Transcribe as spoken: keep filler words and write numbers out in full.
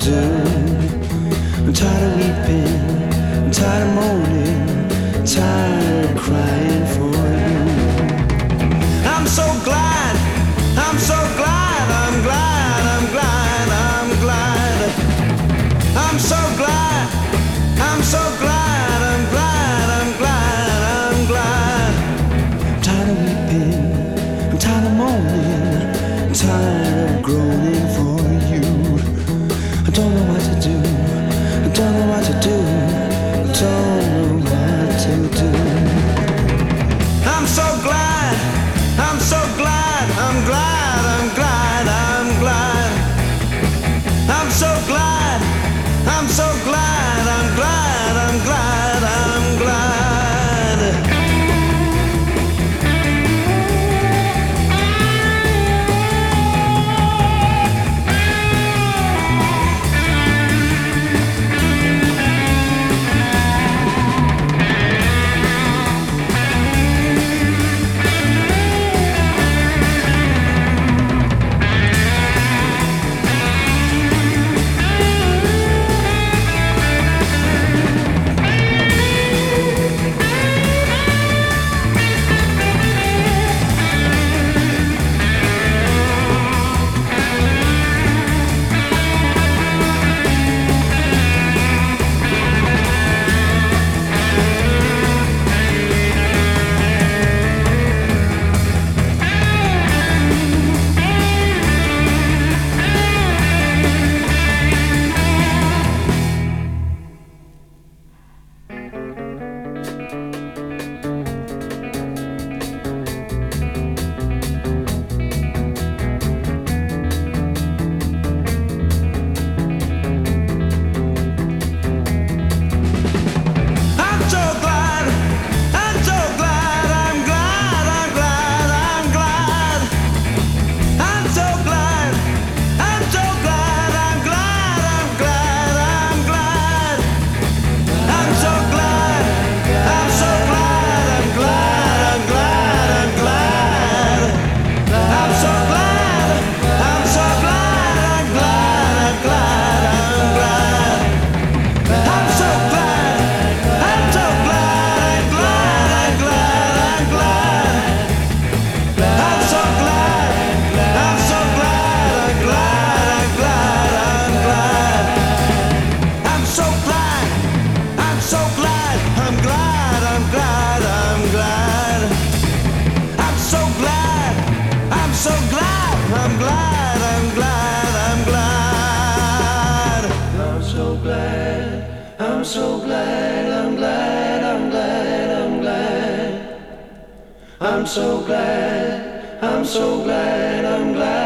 do. I'm tired of weeping, I'm tired of moaning, tired of crying for you. I'm so glad, I'm so glad, I'm glad, I'm glad, I'm glad. I'm so glad, I'm so glad, I'm glad, I'm glad, I'm glad. I'm tired of weeping, I'm tired of moaning, I'm tired of groaning for you. I don't know what to do, I don't know what to do, I don't know what to do. I'm so glad, I'm so glad, I'm glad, I'm glad, I'm glad. I'm so glad, I'm so glad, I'm glad, I'm glad, I'm glad. I'm so glad, I'm so glad, I'm glad.